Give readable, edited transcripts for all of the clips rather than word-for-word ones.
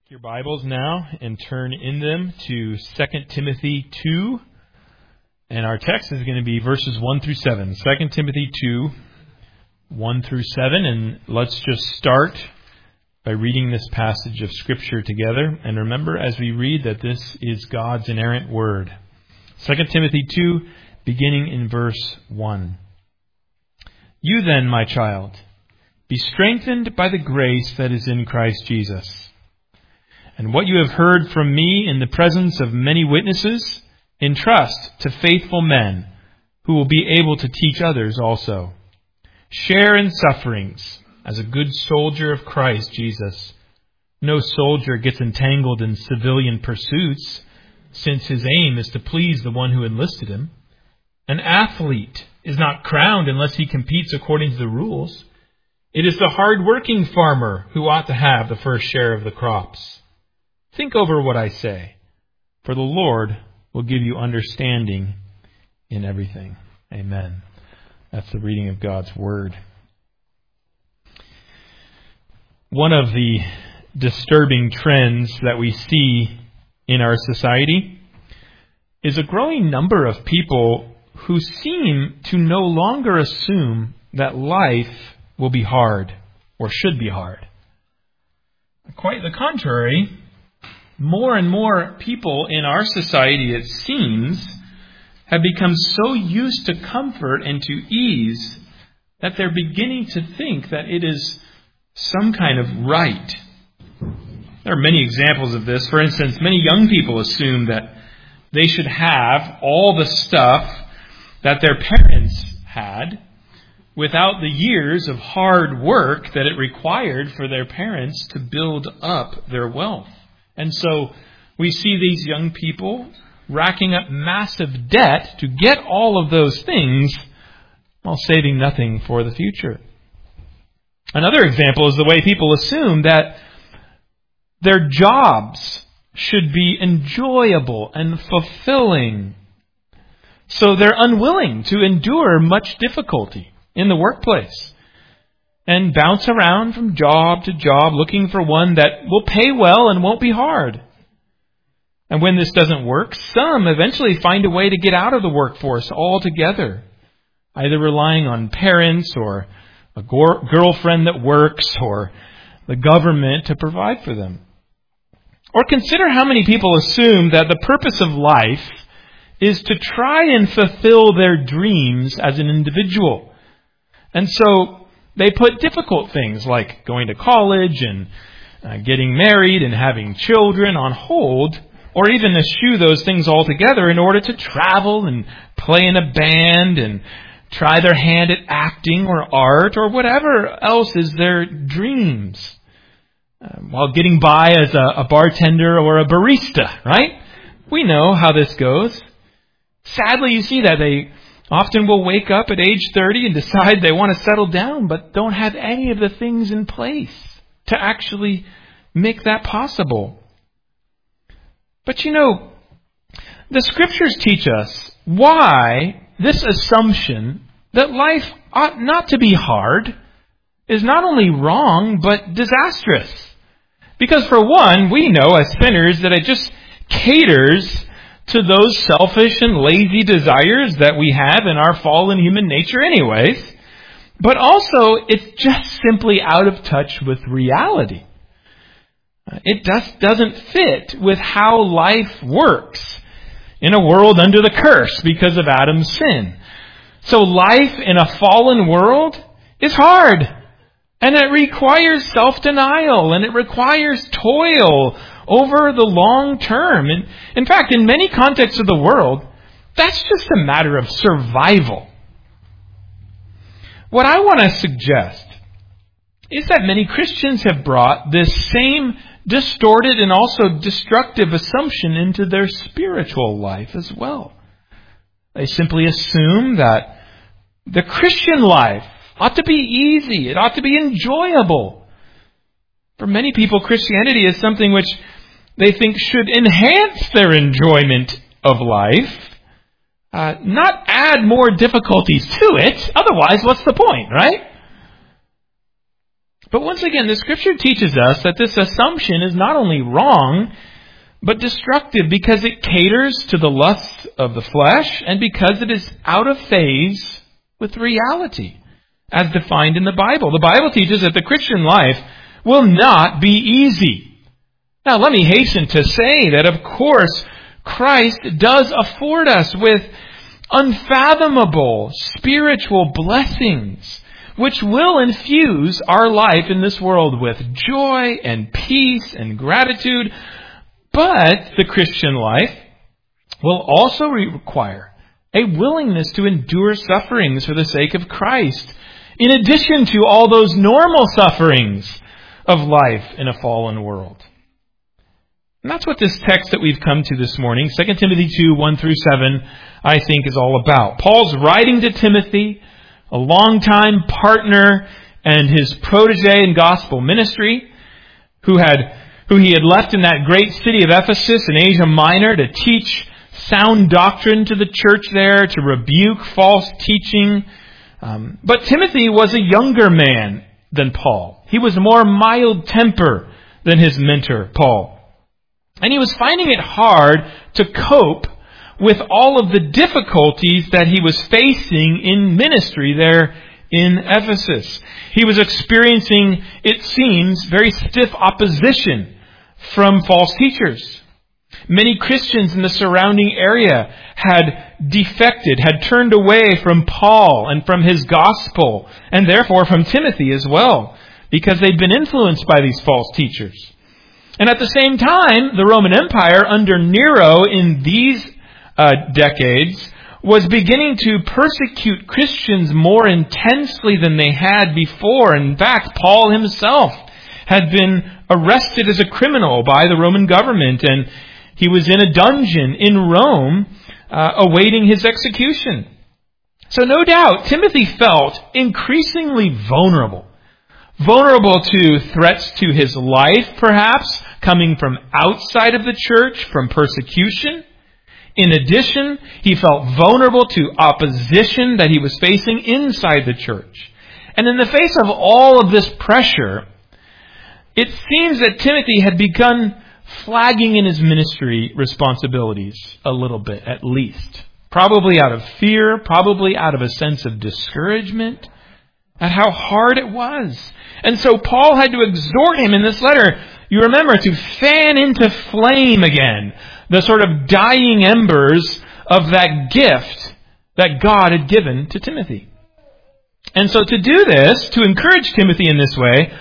Your Bibles now and turn in them to 2 Timothy 2. And our text is going to be verses 1 through 7. 2 Timothy 2, 1 through 7. And let's just start by reading this passage of Scripture together. And remember as we read that this is God's inerrant word. 2 Timothy 2, beginning in verse 1. You then, my child, be strengthened by the grace that is in Christ Jesus. And what you have heard from me in the presence of many witnesses, entrust to faithful men who will be able to teach others also. Share in sufferings as a good soldier of Christ Jesus. No soldier gets entangled in civilian pursuits, since his aim is to please the one who enlisted him. An athlete is not crowned unless he competes according to the rules. It is the hard-working farmer who ought to have the first share of the crops. Think over what I say, for the Lord will give you understanding in everything. Amen. That's the reading of God's Word. One of the disturbing trends that we see in our society is a growing number of people who seem to no longer assume that life will be hard or should be hard. Quite the contrary. More and more people in our society, it seems, have become so used to comfort and to ease that they're beginning to think that it is some kind of right. There are many examples of this. For instance, many young people assume that they should have all the stuff that their parents had without the years of hard work that it required for their parents to build up their wealth. And so we see these young people racking up massive debt to get all of those things while saving nothing for the future. Another example is the way people assume that their jobs should be enjoyable and fulfilling. So they're unwilling to endure much difficulty in the workplace and bounce around from job to job looking for one that will pay well and won't be hard. And when this doesn't work, some eventually find a way to get out of the workforce altogether, either relying on parents or a girlfriend that works or the government to provide for them. Or consider how many people assume that the purpose of life is to try and fulfill their dreams as an individual. And so they put difficult things like going to college and getting married and having children on hold, or even eschew those things altogether in order to travel and play in a band and try their hand at acting or art or whatever else is their dreams, while getting by as a bartender or a barista, right? We know how this goes. Sadly, you see that they often will wake up at age 30 and decide they want to settle down, but don't have any of the things in place to actually make that possible. But you know, the Scriptures teach us why this assumption that life ought not to be hard is not only wrong, but disastrous. Because for one, we know as sinners that it just caters to those selfish and lazy desires that we have in our fallen human nature anyways. But also, it's just simply out of touch with reality. It just doesn't fit with how life works in a world under the curse because of Adam's sin. So life in a fallen world is hard. And it requires self-denial. And it requires toil over the long term. And in fact, in many contexts of the world, that's just a matter of survival. What I want to suggest is that many Christians have brought this same distorted and also destructive assumption into their spiritual life as well. They simply assume that the Christian life ought to be easy. It ought to be enjoyable. For many people, Christianity is something which they think should enhance their enjoyment of life, not add more difficulties to it. Otherwise, what's the point, right? But once again, the Scripture teaches us that this assumption is not only wrong, but destructive because it caters to the lusts of the flesh and because it is out of phase with reality, as defined in the Bible. The Bible teaches that the Christian life will not be easy. Now, let me hasten to say that, of course, Christ does afford us with unfathomable spiritual blessings, which will infuse our life in this world with joy and peace and gratitude. But the Christian life will also require a willingness to endure sufferings for the sake of Christ, in addition to all those normal sufferings of life in a fallen world. And that's what this text that we've come to this morning, 2 Timothy 2, 1 through 7, I think is all about. Paul's writing to Timothy, a longtime partner and his protege in gospel ministry, who he had left in that great city of Ephesus in Asia Minor to teach sound doctrine to the church there, to rebuke false teaching. But Timothy was a younger man than Paul. He was more mild-tempered than his mentor, Paul. And he was finding it hard to cope with all of the difficulties that he was facing in ministry there in Ephesus. He was experiencing, it seems, very stiff opposition from false teachers. Many Christians in the surrounding area had defected, had turned away from Paul and from his gospel, and therefore from Timothy as well, because they'd been influenced by these false teachers. And at the same time, the Roman Empire under Nero in these decades was beginning to persecute Christians more intensely than they had before. In fact, Paul himself had been arrested as a criminal by the Roman government, and he was in a dungeon in Rome awaiting his execution. So no doubt, Timothy felt increasingly vulnerable to threats to his life, perhaps, coming from outside of the church, from persecution. In addition, he felt vulnerable to opposition that he was facing inside the church. And in the face of all of this pressure, it seems that Timothy had begun flagging in his ministry responsibilities a little bit, at least. Probably out of fear, probably out of a sense of discouragement at how hard it was. And so Paul had to exhort him in this letter, you remember, to fan into flame again the sort of dying embers of that gift that God had given to Timothy. And so to do this, to encourage Timothy in this way,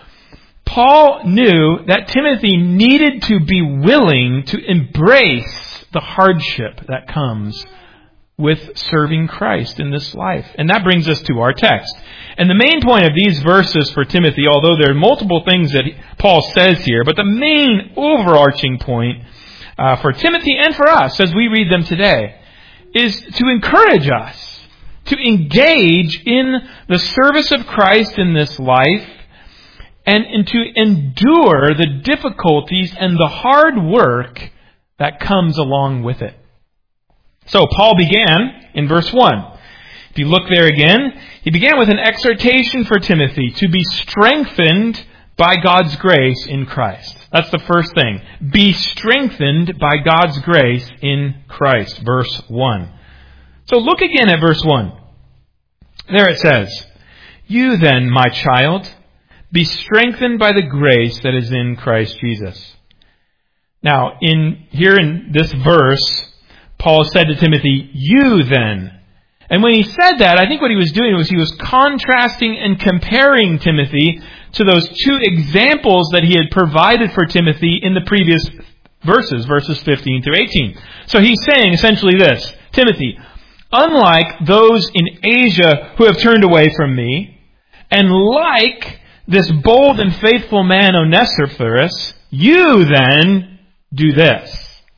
Paul knew that Timothy needed to be willing to embrace the hardship that comes with serving Christ in this life. And that brings us to our text. And the main point of these verses for Timothy, although there are multiple things that Paul says here, but the main overarching point for Timothy and for us as we read them today is to encourage us to engage in the service of Christ in this life and to endure the difficulties and the hard work that comes along with it. So Paul began in verse 1. If you look there again, he began with an exhortation for Timothy to be strengthened by God's grace in Christ. That's the first thing. Be strengthened by God's grace in Christ. Verse 1. So look again at verse 1. There it says, "You then, my child, be strengthened by the grace that is in Christ Jesus." Now, here in this verse, Paul said to Timothy, "You then." And when he said that, I think what he was doing was he was contrasting and comparing Timothy to those two examples that he had provided for Timothy in the previous verses 15 through 18. So he's saying essentially this, Timothy, unlike those in Asia who have turned away from me, and like this bold and faithful man Onesiphorus, you then do this.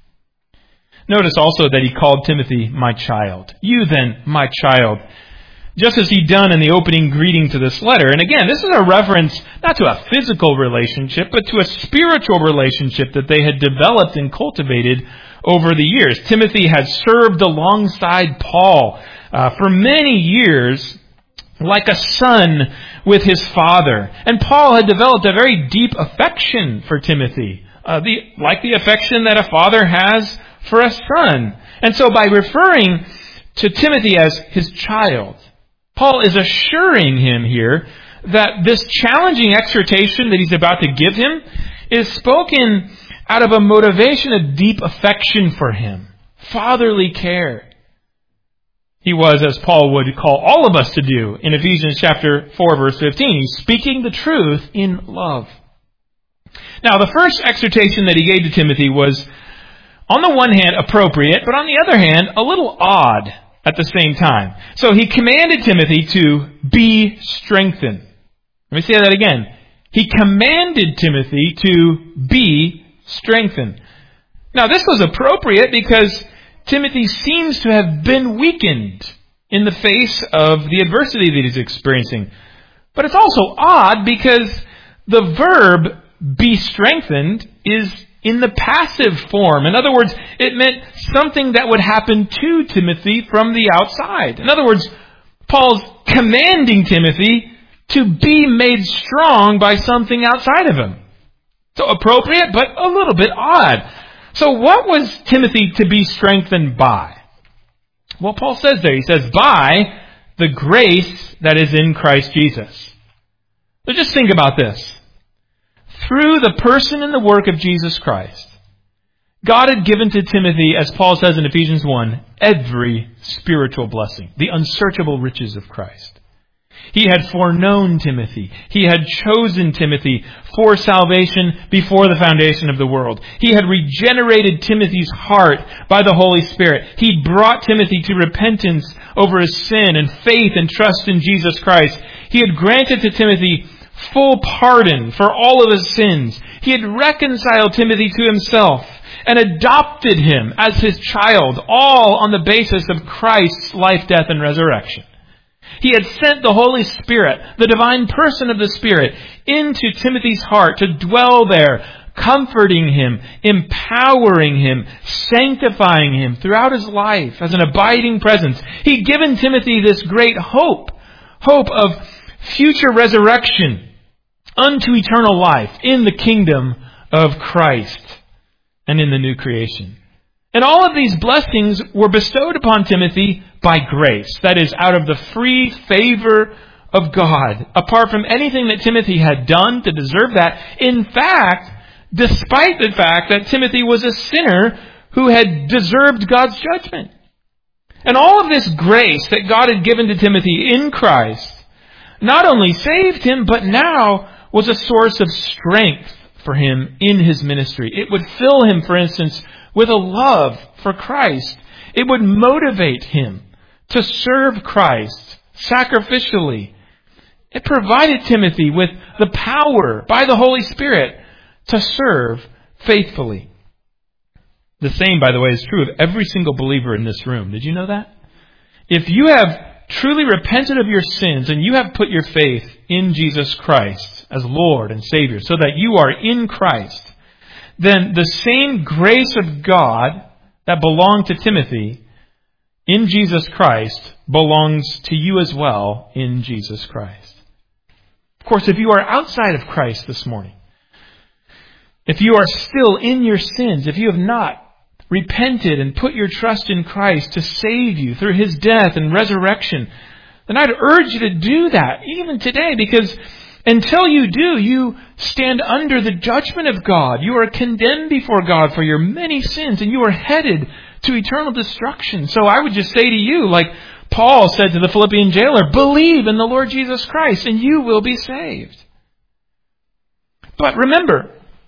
Notice also that he called Timothy my child. You then, my child. Just as he'd done in the opening greeting to this letter. And again, this is a reference not to a physical relationship, but to a spiritual relationship that they had developed and cultivated over the years. Timothy had served alongside Paul for many years like a son with his father. And Paul had developed a very deep affection for Timothy, like the affection that a father has for a son. And so by referring to Timothy as his child, Paul is assuring him here that this challenging exhortation that he's about to give him is spoken out of a motivation of deep affection for him, fatherly care. He was, as Paul would call all of us to do in Ephesians chapter 4, verse 15, he's speaking the truth in love. Now, the first exhortation that he gave to Timothy was, on the one hand, appropriate, but on the other hand, a little odd at the same time. So he commanded Timothy to be strengthened. Let me say that again. He commanded Timothy to be strengthened. Now, this was appropriate because Timothy seems to have been weakened in the face of the adversity that he's experiencing. But it's also odd because the verb be strengthened is in the passive form. In other words, it meant something that would happen to Timothy from the outside. In other words, Paul's commanding Timothy to be made strong by something outside of him. So appropriate, but a little bit odd. So what was Timothy to be strengthened by? Well, Paul says there, he says, by the grace that is in Christ Jesus. So just think about this. Through the person and the work of Jesus Christ, God had given to Timothy, as Paul says in Ephesians 1, every spiritual blessing, the unsearchable riches of Christ. He had foreknown Timothy. He had chosen Timothy for salvation before the foundation of the world. He had regenerated Timothy's heart by the Holy Spirit. He brought Timothy to repentance over his sin and faith and trust in Jesus Christ. He had granted to Timothy full pardon for all of his sins. He had reconciled Timothy to himself and adopted him as his child, all on the basis of Christ's life, death, and resurrection. He had sent the Holy Spirit, the divine person of the Spirit, into Timothy's heart to dwell there, comforting him, empowering him, sanctifying him throughout his life as an abiding presence. He'd given Timothy this great hope of future resurrection unto eternal life in the kingdom of Christ and in the new creation. And all of these blessings were bestowed upon Timothy by grace. That is, out of the free favor of God, apart from anything that Timothy had done to deserve that. In fact, despite the fact that Timothy was a sinner who had deserved God's judgment. And all of this grace that God had given to Timothy in Christ not only saved him, but now was a source of strength for him in his ministry. It would fill him, for instance, with a love for Christ. It would motivate him to serve Christ sacrificially. It provided Timothy with the power by the Holy Spirit to serve faithfully. The same, by the way, is true of every single believer in this room. Did you know that? If you have truly repented of your sins and you have put your faith in Jesus Christ as Lord and Savior so that you are in Christ, then the same grace of God that belonged to Timothy in Jesus Christ belongs to you as well in Jesus Christ. Of course, if you are outside of Christ this morning, if you are still in your sins, if you have not repented and put your trust in Christ to save you through His death and resurrection, then I'd urge you to do that even today, because until you do, you stand under the judgment of God. You are condemned before God for your many sins, and you are headed to eternal destruction. So I would just say to you, like Paul said to the Philippian jailer, believe in the Lord Jesus Christ, and you will be saved. But remember,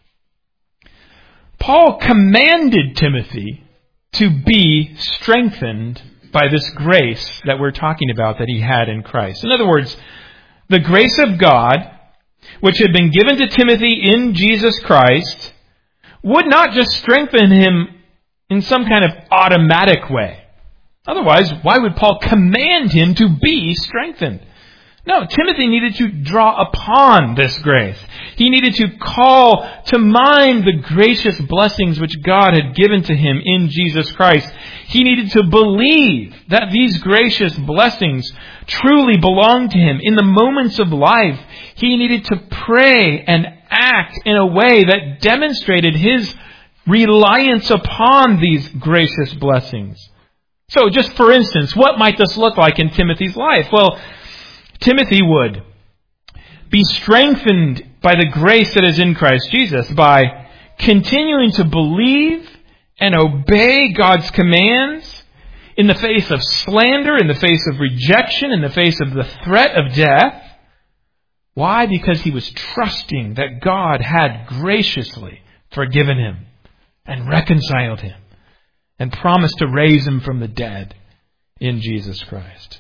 Paul commanded Timothy to be strengthened by this grace that we're talking about that he had in Christ. In other words, the grace of God, which had been given to Timothy in Jesus Christ, would not just strengthen him in some kind of automatic way. Otherwise, why would Paul command him to be strengthened? No, Timothy needed to draw upon this grace. He needed to call to mind the gracious blessings which God had given to him in Jesus Christ. He needed to believe that these gracious blessings truly belonged to him in the moments of life. He needed to pray and act in a way that demonstrated his reliance upon these gracious blessings. So just for instance, what might this look like in Timothy's life? Well, Timothy would be strengthened by the grace that is in Christ Jesus by continuing to believe and obey God's commands in the face of slander, in the face of rejection, in the face of the threat of death. Why? Because he was trusting that God had graciously forgiven him and reconciled him and promised to raise him from the dead in Jesus Christ.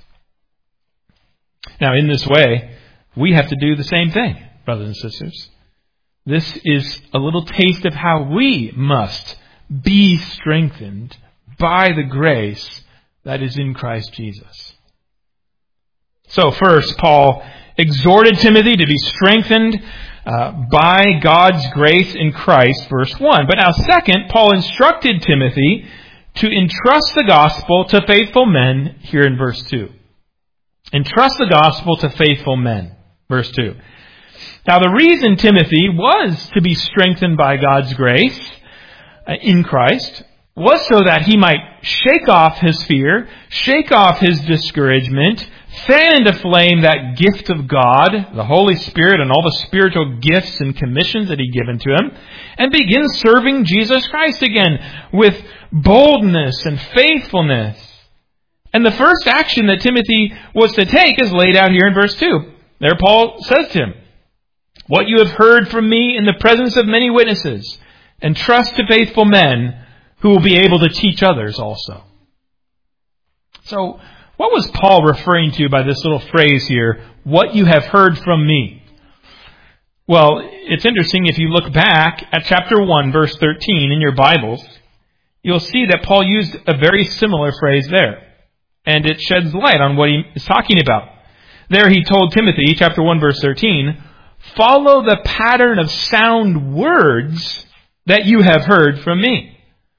Now, in this way, we have to do the same thing, brothers and sisters. This is a little taste of how we must be strengthened by the grace that is in Christ Jesus. So first, Paul exhorted Timothy to be strengthened by God's grace in Christ, verse 1. But now second, Paul instructed Timothy to entrust the gospel to faithful men, here in verse 2. Entrust the gospel to faithful men, verse 2. Now the reason Timothy was to be strengthened by God's grace in Christ was so that he might shake off his fear, shake off his discouragement, fan into flame that gift of God, the Holy Spirit and all the spiritual gifts and commissions that He'd given to him, and begin serving Jesus Christ again with boldness and faithfulness. And the first action that Timothy was to take is laid out here in verse 2. There Paul says to him, "What you have heard from me in the presence of many witnesses, entrust to faithful men who will be able to teach others also." So, what was Paul referring to by this little phrase here, "what you have heard from me"? Well, it's interesting if you look back at chapter 1, verse 13 in your Bibles, you'll see that Paul used a very similar phrase there. And it sheds light on what he is talking about. There he told Timothy, chapter 1, verse 13, "Follow the pattern of sound words that you have heard from me."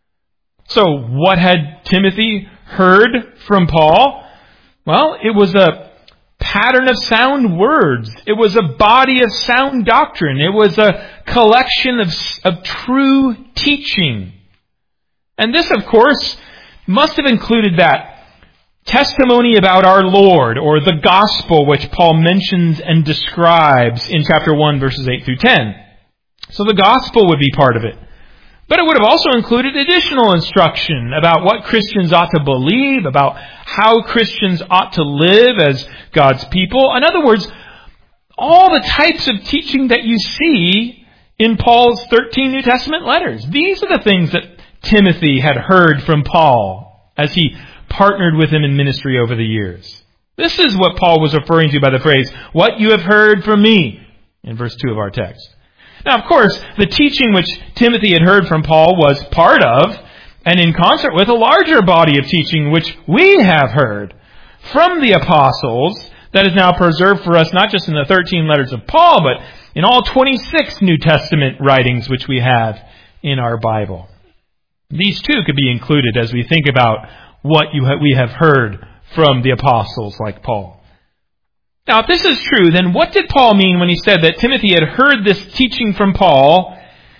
So what had Timothy heard from Paul? Well, it was a pattern of sound words. It was a body of sound doctrine. It was a collection of true teaching. And this, of course, must have included that testimony about our Lord, or the gospel, which Paul mentions and describes in chapter 1, verses 8 through 10. So the gospel would be part of it. But it would have also included additional instruction about what Christians ought to believe, about how Christians ought to live as God's people. In other words, all the types of teaching that you see in Paul's 13 New Testament letters. These are the things that Timothy had heard from Paul as he partnered with him in ministry over the years. This is what Paul was referring to by the phrase, "what you have heard from me," in verse 2 of our text. Now, of course, the teaching which Timothy had heard from Paul was part of, and in concert with, a larger body of teaching which we have heard from the apostles that is now preserved for us not just in the 13 letters of Paul, but in all 26 New Testament writings which we have in our Bible. These too could be included as we think about what we have heard from the apostles like Paul. Now, if this is true, then what did Paul mean when he said that Timothy had heard this teaching from Paul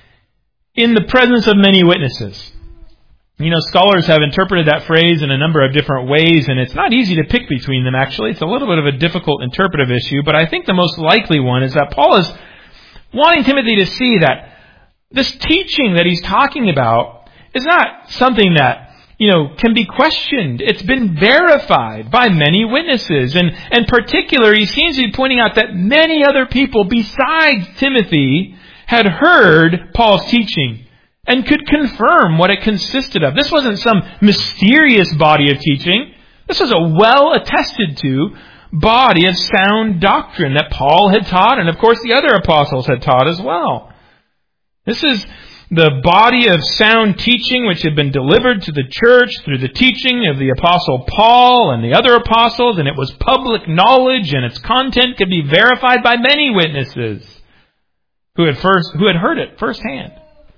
in the presence of many witnesses? You know, scholars have interpreted that phrase in a number of different ways, and it's not easy to pick between them, actually. It's a little bit of a difficult interpretive issue, but I think the most likely one is that Paul is wanting Timothy to see that this teaching that he's talking about is not something that can be questioned. It's been verified by many witnesses. And in particular, he seems to be pointing out that many other people besides Timothy had heard Paul's teaching and could confirm what it consisted of. This wasn't some mysterious body of teaching. This was a well-attested to body of sound doctrine that Paul had taught, and of course the other apostles had taught as well. This is the body of sound teaching which had been delivered to the church through the teaching of the Apostle Paul and the other apostles, and it was public knowledge, and its content could be verified by many witnesses who had heard it firsthand.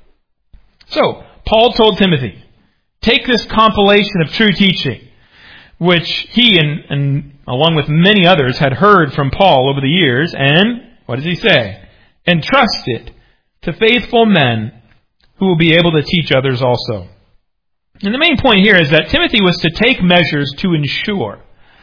So, Paul told Timothy, take this compilation of true teaching, which he and along with many others had heard from Paul over the years, and, what does he say? Entrust it to faithful men who will be able to teach others also. And the main point here is that Timothy was to take measures to ensure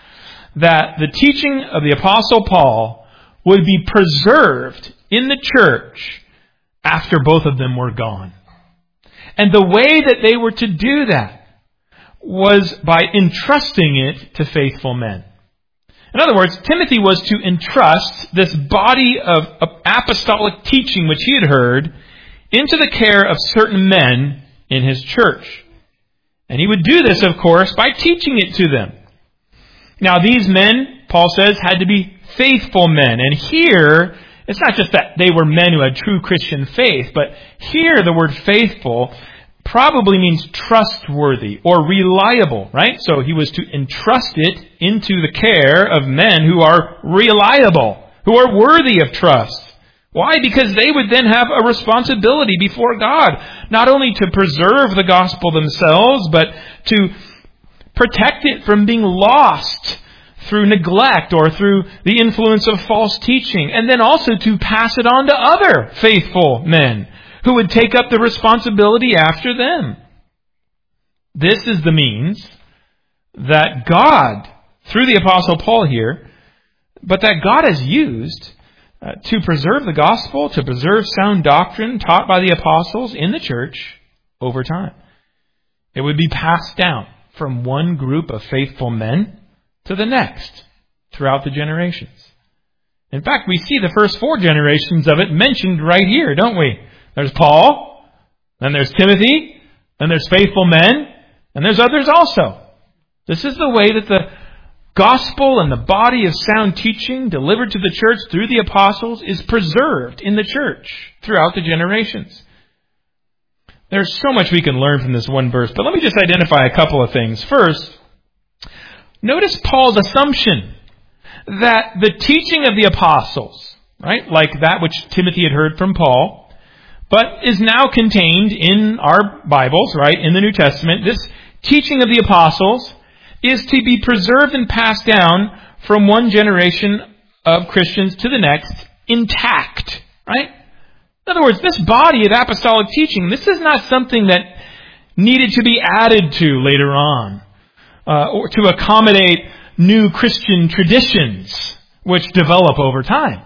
that the teaching of the Apostle Paul would be preserved in the church after both of them were gone. And the way that they were to do that was by entrusting it to faithful men. In other words, Timothy was to entrust this body of apostolic teaching which he had heard into the care of certain men in his church. And he would do this, of course, by teaching it to them. Now, these men, Paul says, had to be faithful men. And here, it's not just that they were men who had true Christian faith, but here the word faithful probably means trustworthy or reliable, right? So he was to entrust it into the care of men who are reliable, who are worthy of trust. Why? Because they would then have a responsibility before God, not only to preserve the gospel themselves, but to protect it from being lost through neglect or through the influence of false teaching, and then also to pass it on to other faithful men who would take up the responsibility after them. This is the means that God, through the Apostle Paul here, but that God has used to preserve the gospel, to preserve sound doctrine taught by the apostles in the church over time. It would be passed down from one group of faithful men to the next throughout the generations. In fact, we see the first 4 generations of it mentioned right here, don't we? There's Paul, then there's Timothy, then there's faithful men, and there's others also. This is the way that the gospel and the body of sound teaching delivered to the church through the apostles is preserved in the church throughout the generations. There's so much we can learn from this one verse, but let me just identify a couple of things. First, notice Paul's assumption that the teaching of the apostles, right, like that which Timothy had heard from Paul, but is now contained in our Bibles, right, in the New Testament, this teaching of the apostles is to be preserved and passed down from one generation of Christians to the next intact, right? In other words, this body of apostolic teaching, this is not something that needed to be added to later on or to accommodate new Christian traditions which develop over time.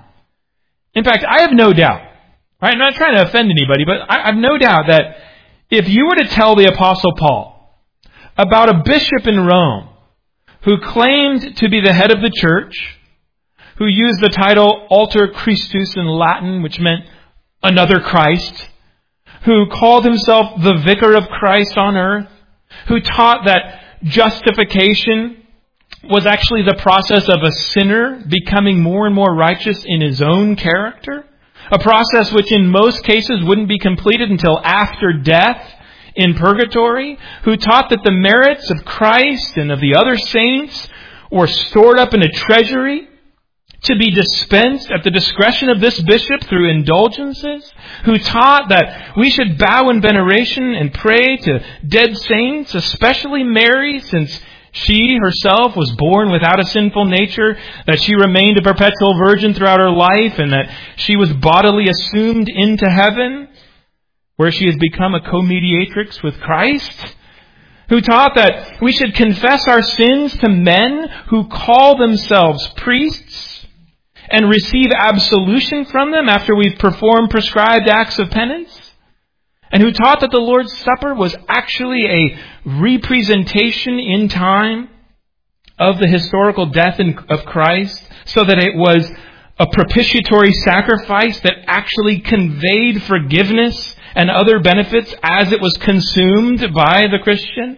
In fact, I have no doubt, right? I'm not trying to offend anybody, but I have no doubt that if you were to tell the Apostle Paul about a bishop in Rome who claimed to be the head of the church, who used the title Alter Christus in Latin, which meant another Christ, who called himself the vicar of Christ on earth, who taught that justification was actually the process of a sinner becoming more and more righteous in his own character, a process which in most cases wouldn't be completed until after death in purgatory, who taught that the merits of Christ and of the other saints were stored up in a treasury to be dispensed at the discretion of this bishop through indulgences, who taught that we should bow in veneration and pray to dead saints, especially Mary, since she herself was born without a sinful nature, that she remained a perpetual virgin throughout her life, and that she was bodily assumed into heaven, where she has become a co-mediatrix with Christ, who taught that we should confess our sins to men who call themselves priests and receive absolution from them after we've performed prescribed acts of penance, and who taught that the Lord's Supper was actually a representation in time of the historical death of Christ, so that it was a propitiatory sacrifice that actually conveyed forgiveness and other benefits as it was consumed by the Christian.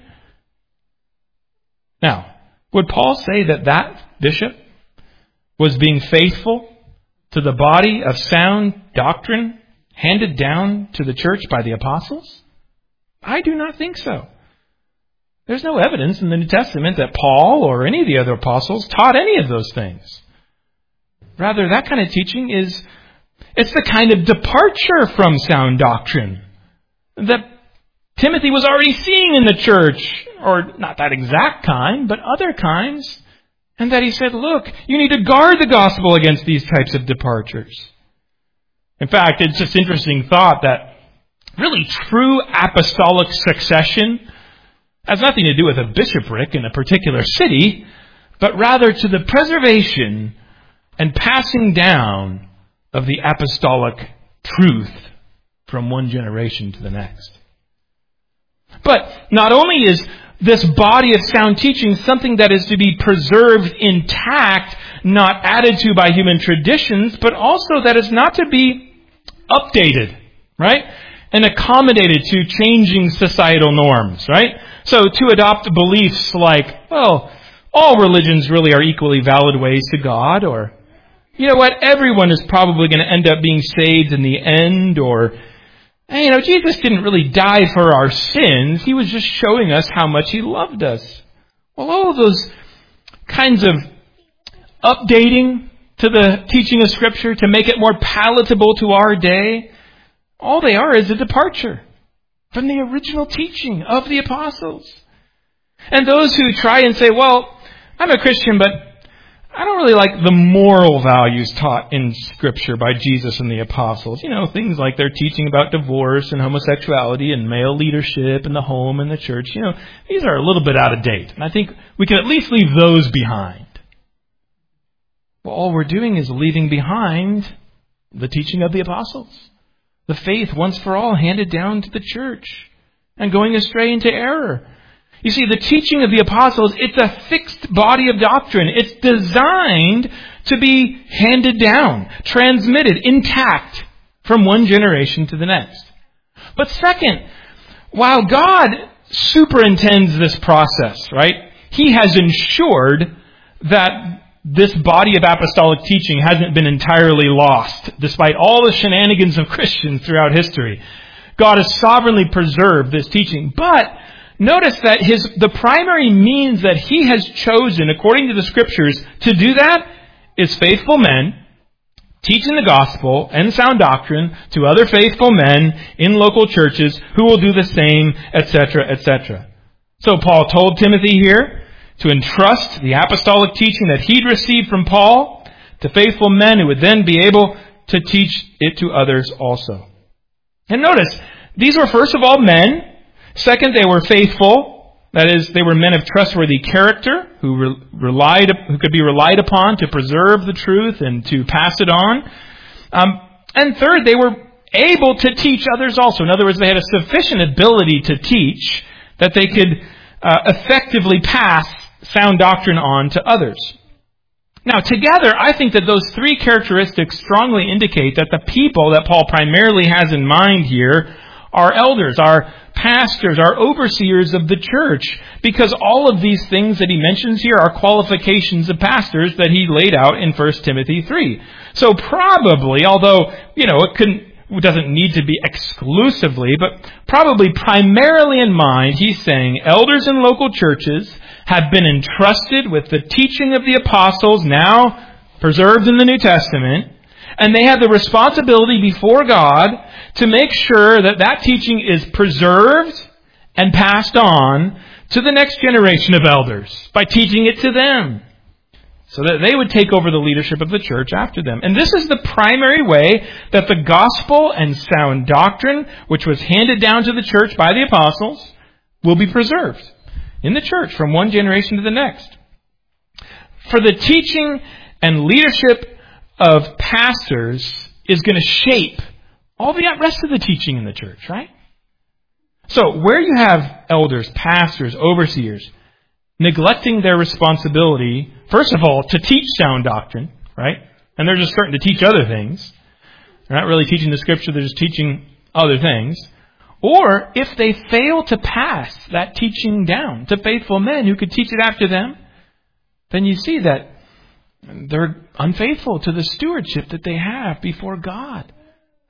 Now, would Paul say that that bishop was being faithful to the body of sound doctrine handed down to the church by the apostles? I do not think so. There's no evidence in the New Testament that Paul or any of the other apostles taught any of those things. Rather, that kind of teaching it's the kind of departure from sound doctrine that Timothy was already seeing in the church, or not that exact kind, but other kinds, and that he said, look, you need to guard the gospel against these types of departures. In fact, it's just interesting thought that really true apostolic succession has nothing to do with a bishopric in a particular city, but rather to the preservation and passing down of the apostolic truth from one generation to the next. But not only is this body of sound teaching something that is to be preserved intact, not added to by human traditions, but also that is not to be updated, right? And accommodated to changing societal norms, right? So to adopt beliefs like, well, all religions really are equally valid ways to God, or, you know what, everyone is probably going to end up being saved in the end, or, you know, Jesus didn't really die for our sins. He was just showing us how much He loved us. Well, all of those kinds of updating to the teaching of Scripture to make it more palatable to our day, all they are is a departure from the original teaching of the apostles. And those who try and say, well, I'm a Christian, but I don't really like the moral values taught in Scripture by Jesus and the apostles. You know, things like their teaching about divorce and homosexuality and male leadership and the home and the church. You know, these are a little bit out of date. And I think we can at least leave those behind. Well, all we're doing is leaving behind the teaching of the apostles. The faith once for all handed down to the church and going astray into error. You see, the teaching of the apostles, it's a fixed body of doctrine. It's designed to be handed down, transmitted, intact from one generation to the next. But second, while God superintends this process, right, He has ensured that this body of apostolic teaching hasn't been entirely lost, despite all the shenanigans of Christians throughout history. God has sovereignly preserved this teaching. But notice that the primary means that He has chosen, according to the Scriptures, to do that is faithful men teaching the gospel and sound doctrine to other faithful men in local churches who will do the same, etc., etc. So Paul told Timothy here to entrust the apostolic teaching that he'd received from Paul to faithful men who would then be able to teach it to others also. And notice, these were first of all men. Second, they were faithful. That is, they were men of trustworthy character who could be relied upon to preserve the truth and to pass it on. And third, they were able to teach others also. In other words, they had a sufficient ability to teach that they could effectively pass sound doctrine on to others. Now, together, I think that those three characteristics strongly indicate that the people that Paul primarily has in mind here are elders, are pastors, are overseers of the church, because all of these things that he mentions here are qualifications of pastors that he laid out in 1 Timothy 3. So probably, although, it doesn't need to be exclusively, but probably primarily in mind, he's saying elders in local churches have been entrusted with the teaching of the apostles, now preserved in the New Testament, and they have the responsibility before God to make sure that that teaching is preserved and passed on to the next generation of elders by teaching it to them, so that they would take over the leadership of the church after them. And this is the primary way that the gospel and sound doctrine, which was handed down to the church by the apostles, will be preserved in the church from one generation to the next. For the teaching and leadership of pastors is going to shape all the rest of the teaching in the church, right? So where you have elders, pastors, overseers, neglecting their responsibility, first of all, to teach sound doctrine, right? And they're just starting to teach other things. They're not really teaching the Scripture, they're just teaching other things. Or if they fail to pass that teaching down to faithful men who could teach it after them, then you see that they're unfaithful to the stewardship that they have before God.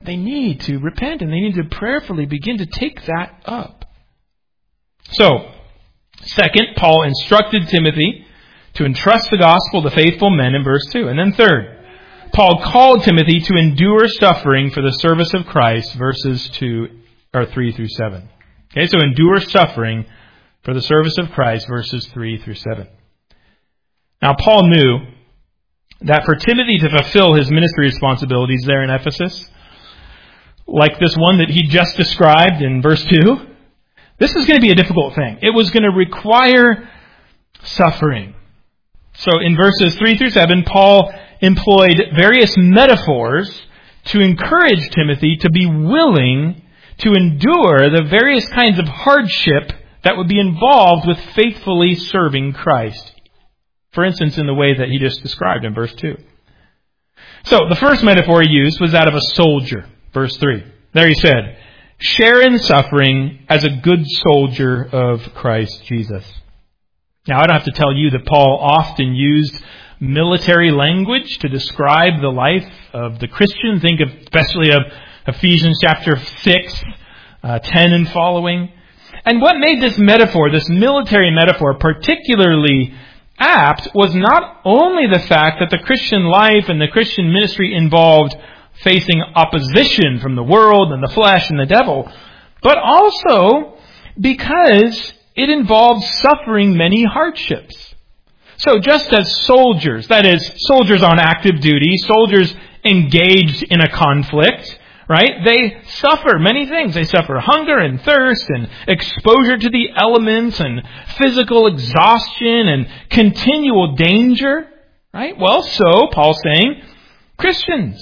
they need to repent and they need to prayerfully begin to take that up. So, second, Paul instructed Timothy to entrust the gospel to faithful men in verse 2. And then third, Paul called Timothy to endure suffering for the service of Christ, verses 3 through 7. Okay, so endure suffering for the service of Christ, verses 3 through 7. Now, Paul knew that for Timothy to fulfill his ministry responsibilities there in Ephesus, like this one that he just described in verse 2, this is going to be a difficult thing. It was going to require suffering. So in verses 3 through 7, Paul employed various metaphors to encourage Timothy to be willing to endure the various kinds of hardship that would be involved with faithfully serving Christ. For instance, in the way that he just described in verse 2. So the first metaphor he used was that of a soldier. Verse 3. There he said, share in suffering as a good soldier of Christ Jesus. Now, I don't have to tell you that Paul often used military language to describe the life of the Christian. Think especially of Ephesians chapter 6, 10 and following. And what made this metaphor, this military metaphor, particularly apt was not only the fact that the Christian life and the Christian ministry involved facing opposition from the world and the flesh and the devil, but also because it involved suffering many hardships. So just as soldiers, that is, soldiers on active duty, soldiers engaged in a conflict, right? They suffer many things. They suffer hunger and thirst and exposure to the elements and physical exhaustion and continual danger, right? Well, so Paul's saying Christians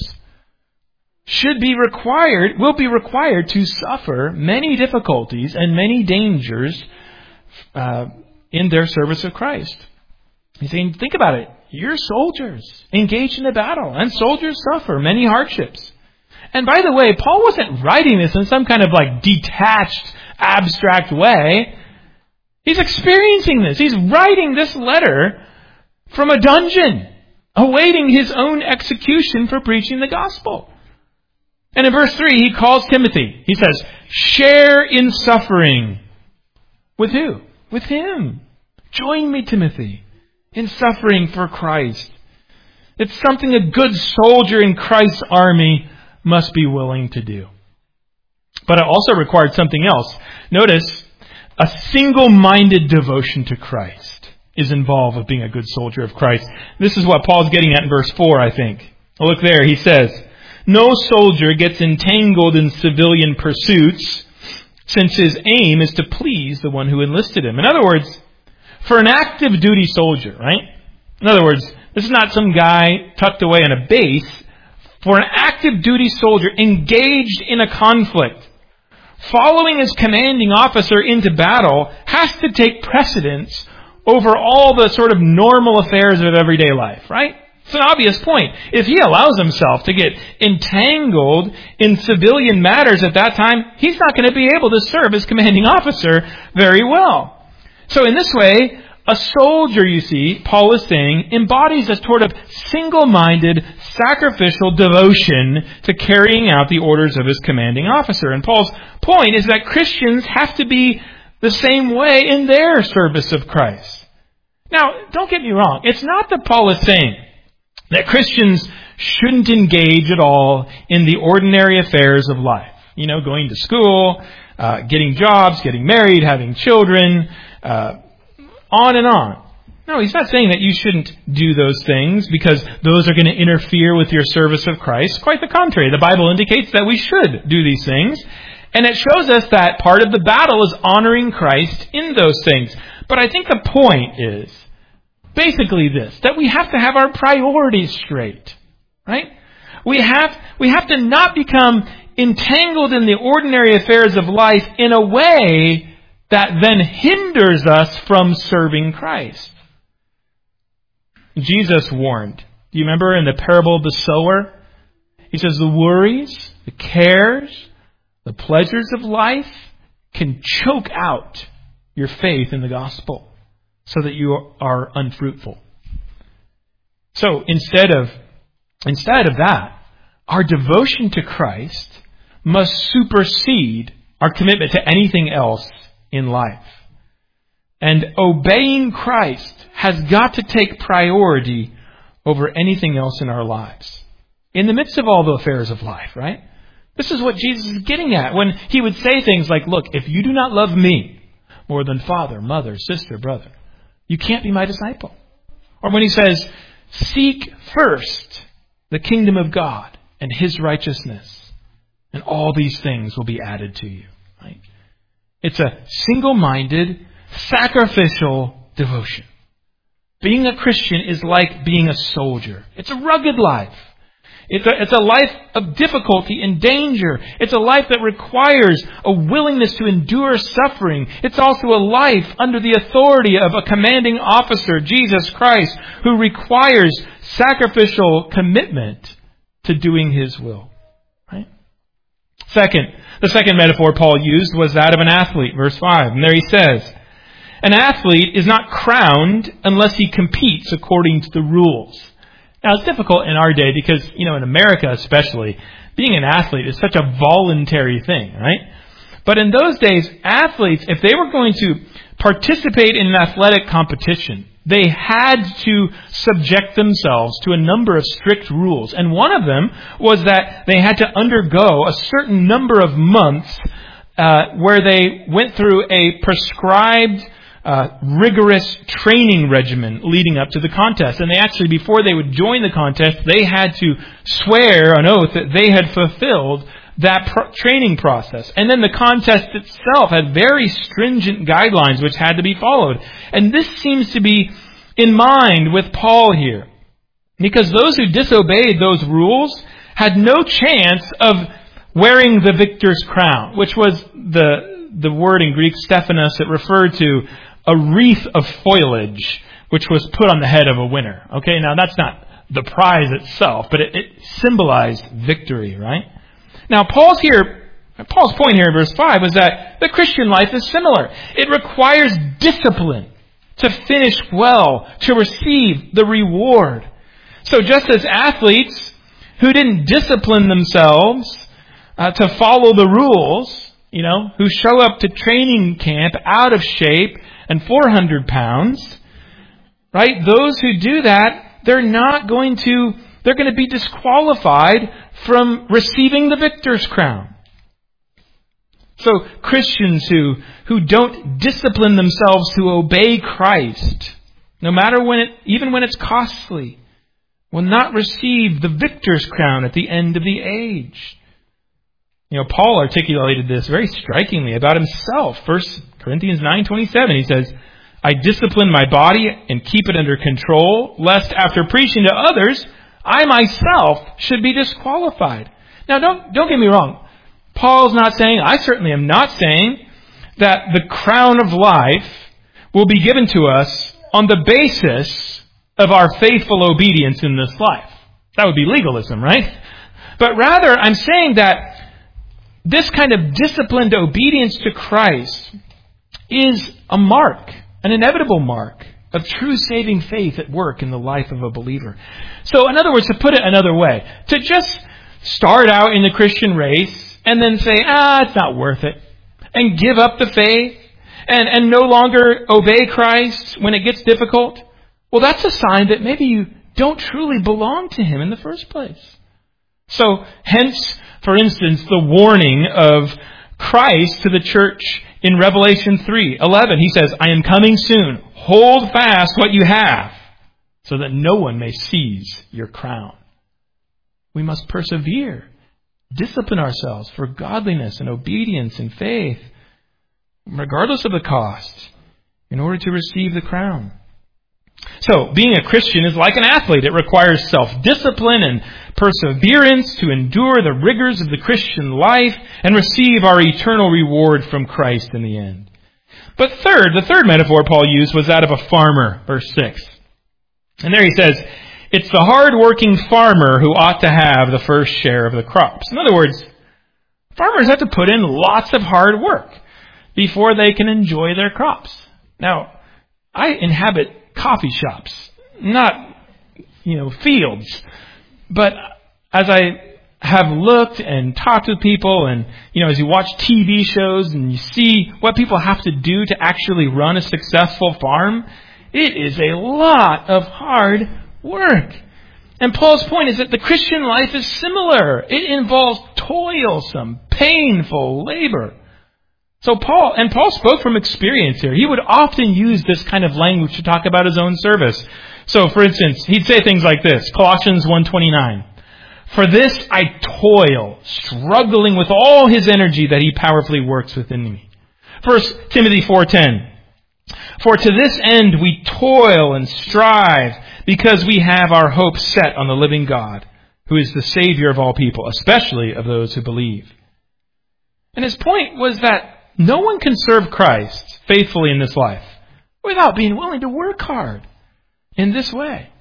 will be required to suffer many difficulties and many dangers in their service of Christ. He's saying, think about it. You're soldiers engaged in a battle, and soldiers suffer many hardships. And by the way, Paul wasn't writing this in some kind of like detached, abstract way. He's experiencing this. He's writing this letter from a dungeon, awaiting his own execution for preaching the gospel. And in verse 3, he calls Timothy. He says, share in suffering. With who? With him. Join me, Timothy, in suffering for Christ. It's something a good soldier in Christ's army must be willing to do. But it also required something else. Notice, a single-minded devotion to Christ is involved with being a good soldier of Christ. This is what Paul's getting at in verse 4, I think. Look there, he says, no soldier gets entangled in civilian pursuits, since his aim is to please the one who enlisted him. In other words, for an active duty soldier, right? In other words, this is not some guy tucked away on a base. For an active duty soldier engaged in a conflict, following his commanding officer into battle has to take precedence over all the sort of normal affairs of everyday life, right? It's an obvious point. If he allows himself to get entangled in civilian matters at that time, he's not going to be able to serve as commanding officer very well. So in this way, a soldier, you see, Paul is saying, embodies a sort of single-minded, sacrificial devotion to carrying out the orders of his commanding officer. And Paul's point is that Christians have to be the same way in their service of Christ. Now, don't get me wrong. It's not that Paul is saying that Christians shouldn't engage at all in the ordinary affairs of life. You know, going to school, getting jobs, getting married, having children, on and on. No, he's not saying that you shouldn't do those things because those are going to interfere with your service of Christ. Quite the contrary. The Bible indicates that we should do these things. And it shows us that part of the battle is honoring Christ in those things. But I think the point is basically this, that we have to have our priorities straight. Right? We have to not become entangled in the ordinary affairs of life in a way that then hinders us from serving Christ. Jesus warned. Do you remember in the parable of the sower? He says the worries, the cares, the pleasures of life can choke out your faith in the gospel so that you are unfruitful. So instead of that, our devotion to Christ must supersede our commitment to anything else in life. And obeying Christ has got to take priority over anything else in our lives. In the midst of all the affairs of life, right? This is what Jesus is getting at when he would say things like, look, if you do not love me more than father, mother, sister, brother, you can't be my disciple. Or when he says, seek first the kingdom of God and his righteousness, and all these things will be added to you. Right? It's a single-minded, sacrificial devotion. Being a Christian is like being a soldier. It's a rugged life. It's a life of difficulty and danger. It's a life that requires a willingness to endure suffering. It's also a life under the authority of a commanding officer, Jesus Christ, who requires sacrificial commitment to doing his will. Right? The second metaphor Paul used was that of an athlete, verse 5. And there he says, an athlete is not crowned unless he competes according to the rules. Now, it's difficult in our day because, in America especially, being an athlete is such a voluntary thing, right? But in those days, athletes, if they were going to participate in an athletic competition, they had to subject themselves to a number of strict rules. And one of them was that they had to undergo a certain number of months where they went through a prescribed rigorous training regimen leading up to the contest. And they actually, before they would join the contest, they had to swear an oath that they had fulfilled that training process. And then the contest itself had very stringent guidelines which had to be followed. And this seems to be in mind with Paul here, because those who disobeyed those rules had no chance of wearing the victor's crown, which was the word in Greek Stephanos that referred to a wreath of foliage which was put on the head of a winner. Okay, now that's not the prize itself, but it symbolized victory, right? Now Paul's point here in verse 5 is that the Christian life is similar. It requires discipline to finish well, to receive the reward. So just as athletes who didn't discipline themselves to follow the rules, who show up to training camp out of shape and 400 pounds, right? Those who do that, they're going to be disqualified from receiving the victor's crown. So Christians who don't discipline themselves to obey Christ, no matter even when it's costly, will not receive the victor's crown at the end of the age. Paul articulated this very strikingly about himself. 1 Corinthians 9:27, he says, I discipline my body and keep it under control, lest after preaching to others, I myself should be disqualified. Now, don't get me wrong. Paul's not saying, I certainly am not saying, that the crown of life will be given to us on the basis of our faithful obedience in this life. That would be legalism, right? But rather, I'm saying that this kind of disciplined obedience to Christ is a mark, an inevitable mark of true saving faith at work in the life of a believer. So, in other words, to put it another way, to just start out in the Christian race and then say, it's not worth it, and give up the faith and no longer obey Christ when it gets difficult, well, that's a sign that maybe you don't truly belong to Him in the first place. So, hence, for instance, the warning of Christ to the church in Revelation 3:11. He says, I am coming soon. Hold fast what you have, so that no one may seize your crown. We must persevere, discipline ourselves for godliness and obedience and faith, regardless of the cost, in order to receive the crown. So, being a Christian is like an athlete. It requires self-discipline and perseverance to endure the rigors of the Christian life and receive our eternal reward from Christ in the end. But the third metaphor Paul used was that of a farmer, verse 6. And there he says, it's the hard-working farmer who ought to have the first share of the crops. In other words, farmers have to put in lots of hard work before they can enjoy their crops. Now, I inhabit coffee shops, not, fields. But as I have looked and talked with people, and as you watch TV shows and you see what people have to do to actually run a successful farm, it is a lot of hard work. And Paul's point is that the Christian life is similar. It involves toilsome, painful labor. So Paul spoke from experience here. He would often use this kind of language to talk about his own service. So, for instance, he'd say things like this, Colossians 1:29. For this I toil, struggling with all his energy that he powerfully works within me. 1 Timothy 4:10. For to this end we toil and strive, because we have our hope set on the living God, who is the Savior of all people, especially of those who believe. And his point was that no one can serve Christ faithfully in this life without being willing to work hard in this way.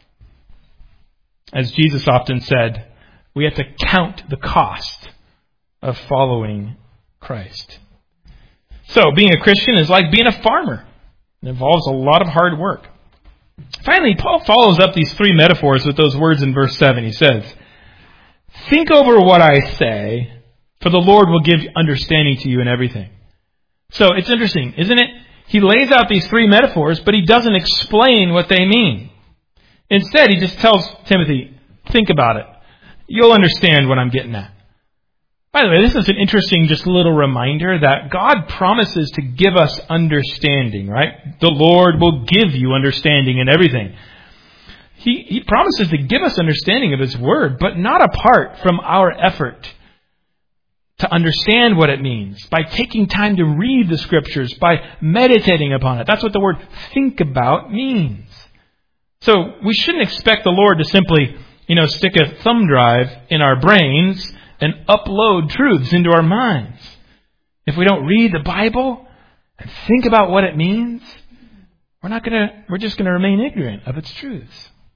As Jesus often said, we have to count the cost of following Christ. So being a Christian is like being a farmer. It involves a lot of hard work. Finally, Paul follows up these three metaphors with those words in verse 7. He says, think over what I say, for the Lord will give understanding to you in everything. So it's interesting, isn't it? He lays out these three metaphors, but he doesn't explain what they mean. Instead, he just tells Timothy, think about it. You'll understand what I'm getting at. By the way, this is an interesting just little reminder that God promises to give us understanding, right? The Lord will give you understanding in everything. He promises to give us understanding of His Word, but not apart from our effort to understand what it means, by taking time to read the Scriptures, by meditating upon it. That's what the word think about means. So we shouldn't expect the Lord to simply, stick a thumb drive in our brains and upload truths into our minds. If we don't read the Bible and think about what it means, we're just going to remain ignorant of its truths.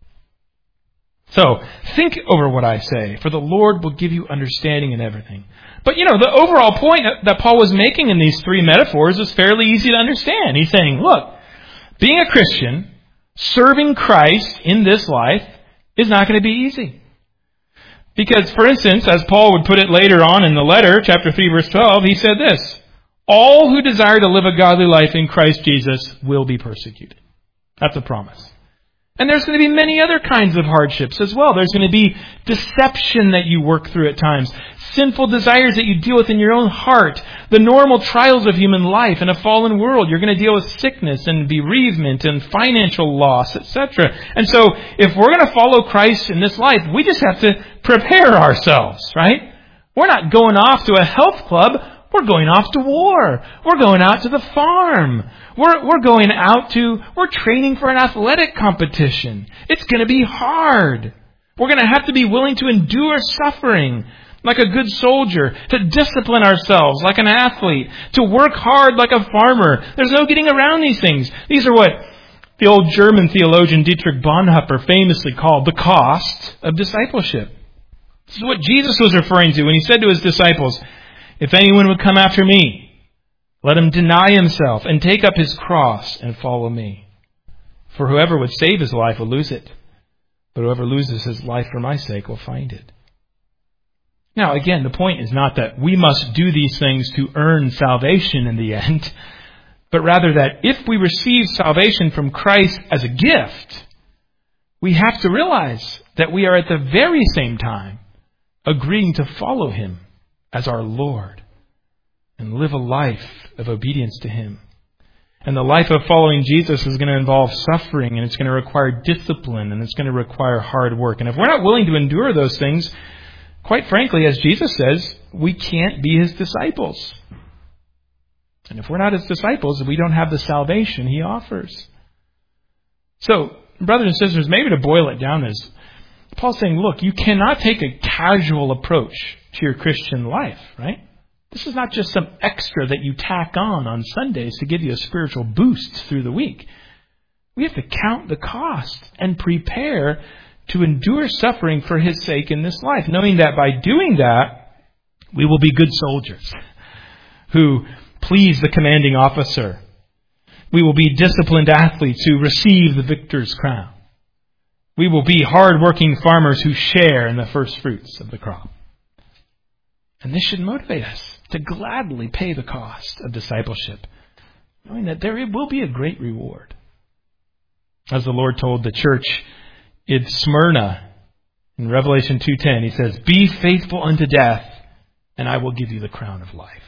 So, think over what I say, for the Lord will give you understanding in everything. But, the overall point that Paul was making in these three metaphors is fairly easy to understand. He's saying, look, being a Christian, serving Christ in this life is not going to be easy. Because, for instance, as Paul would put it later on in the letter, chapter 3, verse 12, he said this, all who desire to live a godly life in Christ Jesus will be persecuted. That's a promise. And there's going to be many other kinds of hardships as well. There's going to be deception that you work through at times, sinful desires that you deal with in your own heart, the normal trials of human life in a fallen world. You're going to deal with sickness and bereavement and financial loss, etc. And so if we're going to follow Christ in this life, we just have to prepare ourselves, right? We're not going off to a health club. We're going off to war. We're going out to the farm. We're training for an athletic competition. It's going to be hard. We're going to have to be willing to endure suffering like a good soldier, to discipline ourselves like an athlete, to work hard like a farmer. There's no getting around these things. These are what the old German theologian Dietrich Bonhoeffer famously called the cost of discipleship. This is what Jesus was referring to when He said to His disciples, if anyone would come after me, let him deny himself and take up his cross and follow me. For whoever would save his life will lose it, but whoever loses his life for my sake will find it. Now, again, the point is not that we must do these things to earn salvation in the end, but rather that if we receive salvation from Christ as a gift, we have to realize that we are at the very same time agreeing to follow Him as our Lord and live a life of obedience to Him. And the life of following Jesus is going to involve suffering, and it's going to require discipline, and it's going to require hard work. And if we're not willing to endure those things, quite frankly, as Jesus says, we can't be His disciples. And if we're not His disciples, we don't have the salvation He offers. So, brothers and sisters, maybe to boil it down is, Paul's saying, look, you cannot take a casual approach to your Christian life, right? This is not just some extra that you tack on Sundays to give you a spiritual boost through the week. We have to count the cost and prepare to endure suffering for His sake in this life, knowing that by doing that, we will be good soldiers who please the commanding officer. We will be disciplined athletes who receive the victor's crown. We will be hard-working farmers who share in the first fruits of the crop. And this should motivate us to gladly pay the cost of discipleship, knowing that there will be a great reward. As the Lord told the church in Smyrna in Revelation 2:10, He says, "Be faithful unto death, and I will give you the crown of life."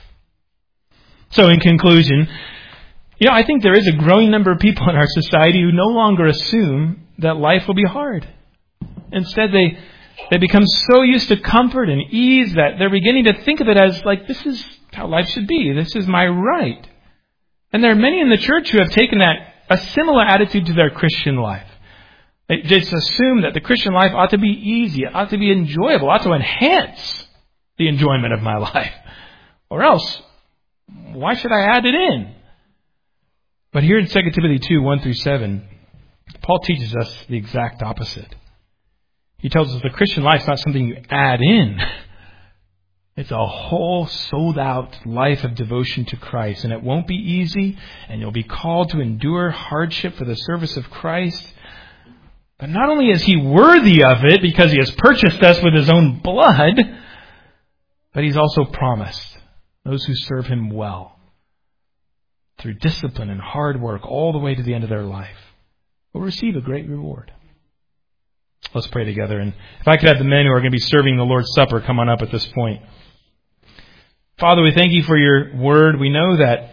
So in conclusion, I think there is a growing number of people in our society who no longer assume that life will be hard. Instead, they become so used to comfort and ease that they're beginning to think of it as like, this is how life should be. This is my right. And there are many in the church who have taken a similar attitude to their Christian life. They just assume that the Christian life ought to be easy, it ought to be enjoyable, ought to enhance the enjoyment of my life. Or else, why should I add it in? But here in 2 Timothy 2:1-7, Paul teaches us the exact opposite. He tells us the Christian life is not something you add in. It's a whole sold-out life of devotion to Christ. And it won't be easy, and you'll be called to endure hardship for the service of Christ. But not only is He worthy of it because He has purchased us with His own blood, but He's also promised those who serve Him well, through discipline and hard work all the way to the end of their life, will receive a great reward. Let's pray together. And if I could have the men who are going to be serving the Lord's Supper come on up at this point. Father, we thank You for Your word. We know that,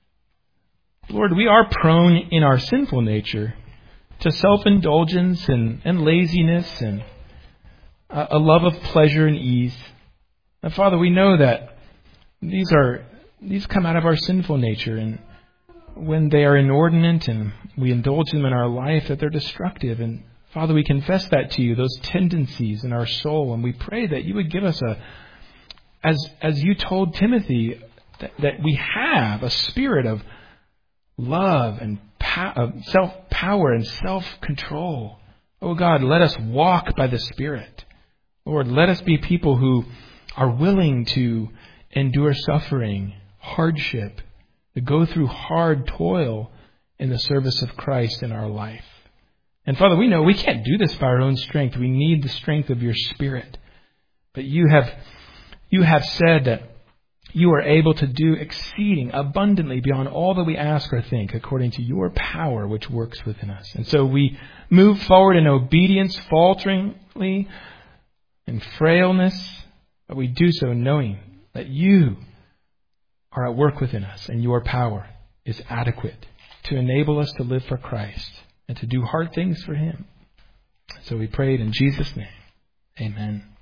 Lord, we are prone in our sinful nature to self-indulgence and laziness and a love of pleasure and ease. And Father, we know that these come out of our sinful nature, and when they are inordinate and we indulge them in our life, that they're destructive. And Father, we confess that to You, those tendencies in our soul, and we pray that You would give us as You told Timothy, that we have a spirit of love and self-power and self-control. Oh God, let us walk by the Spirit. Lord, let us be people who are willing to endure suffering, hardship, to go through hard toil in the service of Christ in our life. And Father, we know we can't do this by our own strength. We need the strength of Your Spirit. But You have said that You are able to do exceeding abundantly beyond all that we ask or think, according to Your power which works within us. And so we move forward in obedience, falteringly, in frailness, but we do so knowing that You are at work within us, and Your power is adequate to enable us to live for Christ and to do hard things for Him. So we prayed in Jesus' name. Amen.